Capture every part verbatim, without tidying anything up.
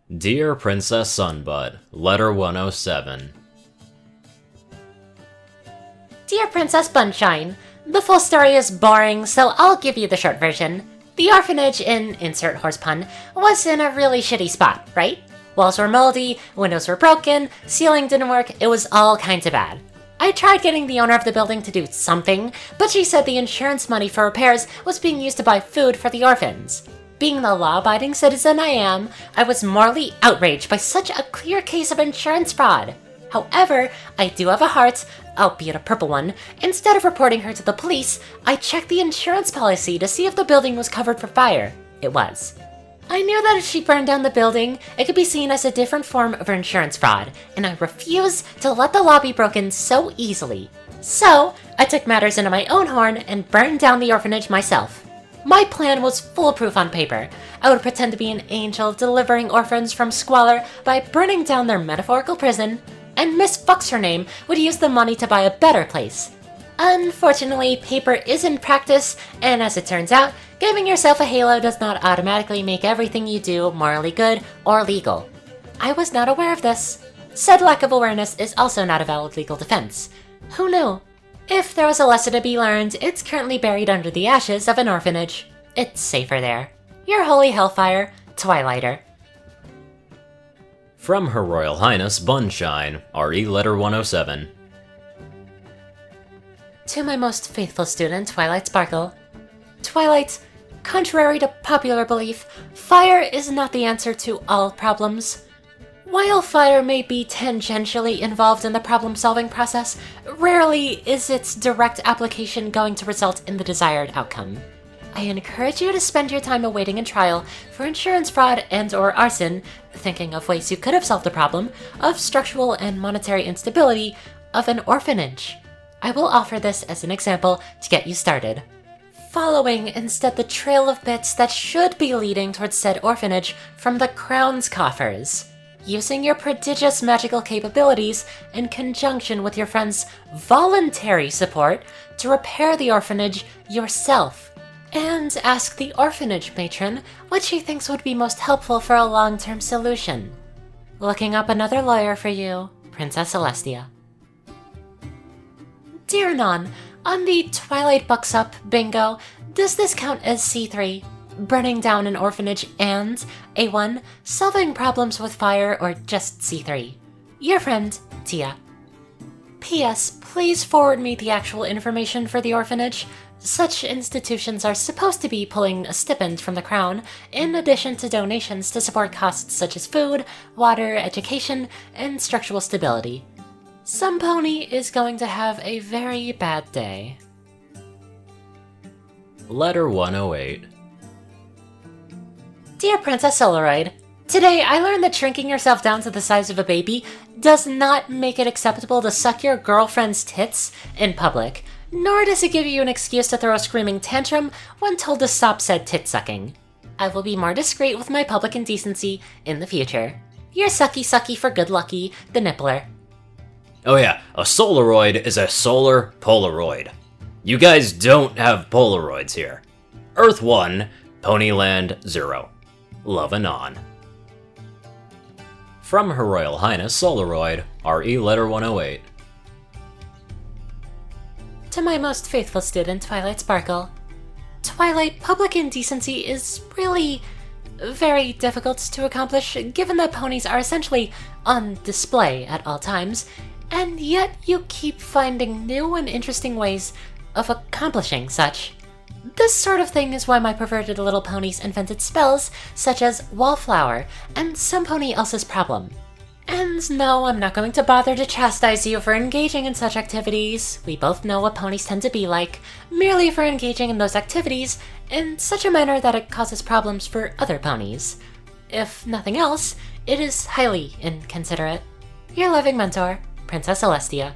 Dear Princess Sunbud, Letter one oh seven. Dear Princess Bunshine, the full story is boring, so I'll give you the short version. The orphanage in insert horse pun was in a really shitty spot, right? Walls were moldy, windows were broken, ceiling didn't work, it was all kinds of bad. I tried getting the owner of the building to do something, but she said the insurance money for repairs was being used to buy food for the orphans. Being the law-abiding citizen I am, I was morally outraged by such a clear case of insurance fraud. However, I do have a heart, albeit a purple one. Instead of reporting her to the police, I checked the insurance policy to see if the building was covered for fire. It was. I knew that if she burned down the building, it could be seen as a different form of insurance fraud, and I refuse to let the law be broken so easily. So, I took matters into my own horn and burned down the orphanage myself. My plan was foolproof on paper. I would pretend to be an angel delivering orphans from squalor by burning down their metaphorical prison, and Miss Fuck's her name would use the money to buy a better place. Unfortunately, paper is in practice, and as it turns out, giving yourself a halo does not automatically make everything you do morally good or legal. I was not aware of this. Said lack of awareness is also not a valid legal defense. Who knew? If there was a lesson to be learned, it's currently buried under the ashes of an orphanage. It's safer there. Your holy hellfire, Twilighter. From Her Royal Highness Bunshine, R E Letter one oh seven. To my most faithful student, Twilight Sparkle. Twilight, contrary to popular belief, fire is not the answer to all problems. While fire may be tangentially involved in the problem-solving process, rarely is its direct application going to result in the desired outcome. I encourage you to spend your time awaiting a trial for insurance fraud and or arson, thinking of ways you could have solved the problem of structural and monetary instability of an orphanage. I will offer this as an example to get you started. Following instead the trail of bits that should be leading towards said orphanage from the Crown's coffers. Using your prodigious magical capabilities in conjunction with your friend's voluntary support to repair the orphanage yourself. And ask the orphanage matron what she thinks would be most helpful for a long-term solution. Looking up another lawyer for you, Princess Celestia. Dear Non, on the Twilight Bucks Up bingo, does this count as C three? Burning down an orphanage and A one, solving problems with fire, or just C three? Your friend, Tia. P S. Please forward me the actual information for the orphanage. Such institutions are supposed to be pulling a stipend from the Crown, in addition to donations to support costs such as food, water, education, and structural stability. Some pony is going to have a very bad day. Letter one oh eight. Dear Princess Solaroid, today I learned that shrinking yourself down to the size of a baby does not make it acceptable to suck your girlfriend's tits in public, nor does it give you an excuse to throw a screaming tantrum when told to stop said tit sucking. I will be more discreet with my public indecency in the future. You're sucky sucky for good lucky, the Nippler. Oh yeah, a Solaroid is a solar Polaroid. You guys don't have Polaroids here. Earth one, Ponyland zero. Love Anon. From Her Royal Highness Solaroid, R E Letter one oh eight. To my most faithful student, Twilight Sparkle. Twilight, public indecency is really very difficult to accomplish, given that ponies are essentially on display at all times, and yet you keep finding new and interesting ways of accomplishing such. This sort of thing is why my perverted little ponies invented spells such as Wallflower and Some Pony Else's Problem. And no, I'm not going to bother to chastise you for engaging in such activities. We both know what ponies tend to be like, merely for engaging in those activities in such a manner that it causes problems for other ponies. If nothing else, it is highly inconsiderate. Your loving mentor, Princess Celestia.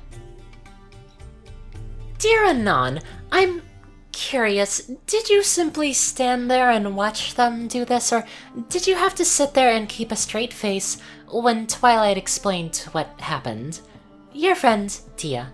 Dear Anon, I'm curious, did you simply stand there and watch them do this, or did you have to sit there and keep a straight face when Twilight explained what happened? Your friend, Tia.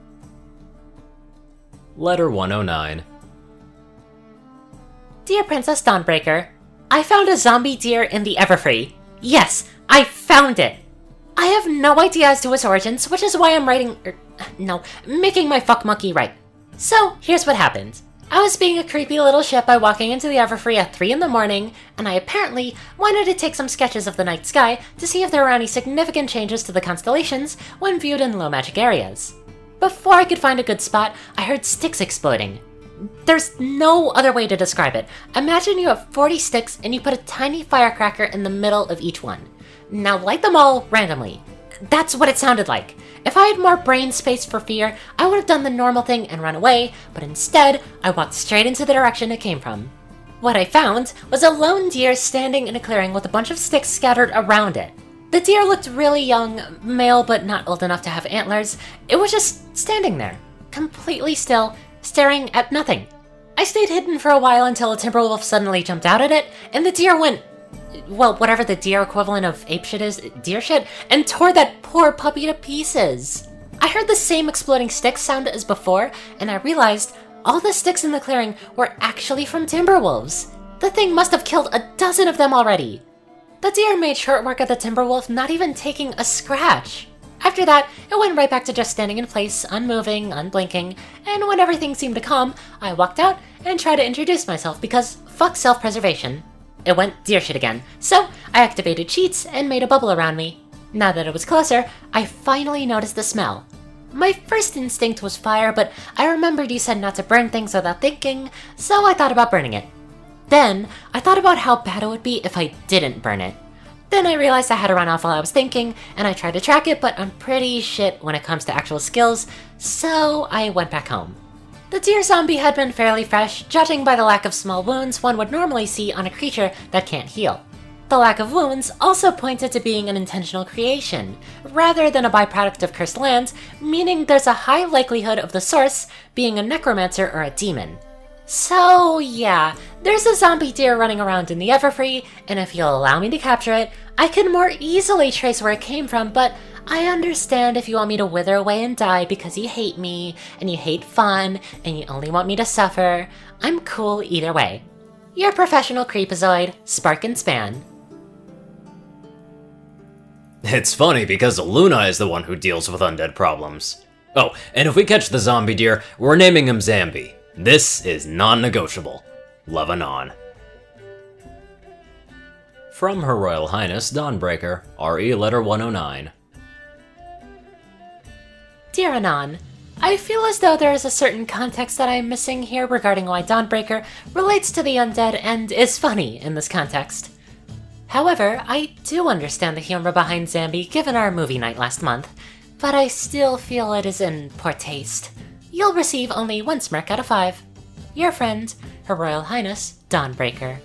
Letter one oh nine. Dear Princess Dawnbreaker, I found a zombie deer in the Everfree. Yes, I found it! I have no idea as to its origins, which is why I'm writing, er, no, making my fuck monkey write. So, here's what happened. I was being a creepy little shit by walking into the Everfree at three in the morning, and I apparently wanted to take some sketches of the night sky to see if there were any significant changes to the constellations when viewed in low magic areas. Before I could find a good spot, I heard sticks exploding. There's no other way to describe it. Imagine you have forty sticks and you put a tiny firecracker in the middle of each one. Now light them all randomly. That's what it sounded like. If I had more brain space for fear, I would have done the normal thing and run away, but instead, I walked straight into the direction it came from. What I found was a lone deer standing in a clearing with a bunch of sticks scattered around it. The deer looked really young, male but not old enough to have antlers. It was just standing there, completely still, staring at nothing. I stayed hidden for a while until a timber wolf suddenly jumped out at it, and the deer went, well, whatever the deer equivalent of ape shit is, deer shit, and tore that poor puppy to pieces. I heard the same exploding sticks sound as before, and I realized all the sticks in the clearing were actually from timber wolves. The thing must have killed a dozen of them already. The deer made short work of the timber wolf, not even taking a scratch. After that, it went right back to just standing in place, unmoving, unblinking, and when everything seemed to calm, I walked out and tried to introduce myself because fuck self-preservation. It went deer shit again, so I activated cheats and made a bubble around me. Now that it was closer, I finally noticed the smell. My first instinct was fire, but I remembered you said not to burn things without thinking, so I thought about burning it. Then, I thought about how bad it would be if I didn't burn it. Then I realized I had to run off while I was thinking, and I tried to track it, but I'm pretty shit when it comes to actual skills, so I went back home. The deer zombie had been fairly fresh, judging by the lack of small wounds one would normally see on a creature that can't heal. The lack of wounds also pointed to being an intentional creation, rather than a byproduct of cursed lands, meaning there's a high likelihood of the source being a necromancer or a demon. So yeah, there's a zombie deer running around in the Everfree, and if you'll allow me to capture it, I can more easily trace where it came from, but I understand if you want me to wither away and die because you hate me, and you hate fun, and you only want me to suffer. I'm cool either way. Your professional creepazoid, Spark and Span. It's funny because Luna is the one who deals with undead problems. Oh, and if we catch the zombie deer, we're naming him Zambi. This is non-negotiable. Love Anon. From Her Royal Highness Dawnbreaker, R E letter one oh nine. Dear Anon, I feel as though there is a certain context that I'm missing here regarding why Dawnbreaker relates to the undead and is funny in this context. However, I do understand the humor behind Zambi given our movie night last month, but I still feel it is in poor taste. You'll receive only one smirk out of five. Your friend, Her Royal Highness Dawnbreaker.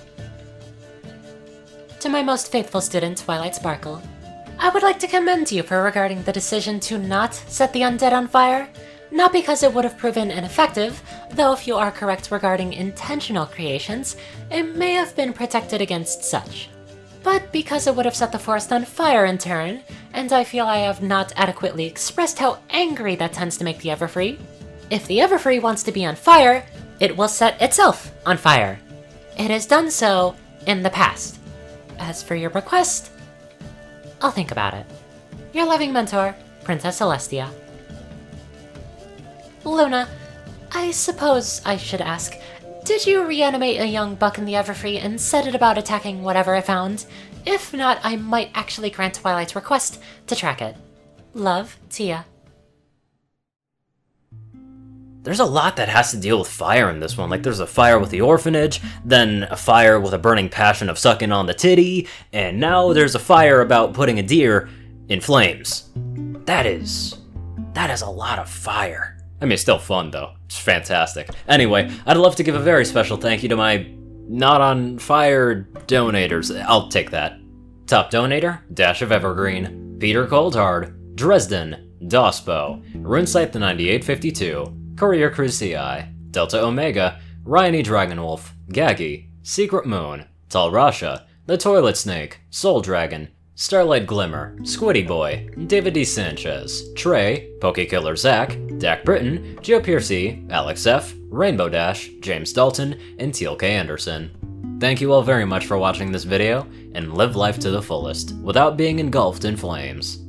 To my most faithful student, Twilight Sparkle, I would like to commend you for regarding the decision to not set the undead on fire, not because it would have proven ineffective, though if you are correct regarding intentional creations, it may have been protected against such, but because it would have set the forest on fire in turn, and I feel I have not adequately expressed how angry that tends to make the Everfree. If the Everfree wants to be on fire, it will set itself on fire. It has done so in the past. As for your request, I'll think about it. Your loving mentor, Princess Celestia. Luna, I suppose I should ask, did you reanimate a young buck in the Everfree and set it about attacking whatever I found? If not, I might actually grant Twilight's request to track it. Love, Tia. There's a lot that has to deal with fire in this one. Like, there's a fire with the orphanage, then a fire with a burning passion of sucking on the titty, and now there's a fire about putting a deer in flames. That is... that is a lot of fire. I mean, it's still fun, though. It's fantastic. Anyway, I'd love to give a very special thank you to my not on fire donators. I'll take that. Top donator, Dash of Evergreen, Peter Coldhard, Dresden, Dospo, RuneScythe the ninety-eight fifty-two, Courier Cruci, Delta Omega, Ryan E. Dragonwolf, Gaggy, Secret Moon, Tal Rasha, The Toilet Snake, Soul Dragon, Starlight Glimmer, Squiddy Boy, David D. Sanchez, Trey, Pokekiller Zach, Dak Britton, Joe Piercy, Alex F., Rainbow Dash, James Dalton, and Teal K. Anderson. Thank you all very much for watching this video, and live life to the fullest, without being engulfed in flames.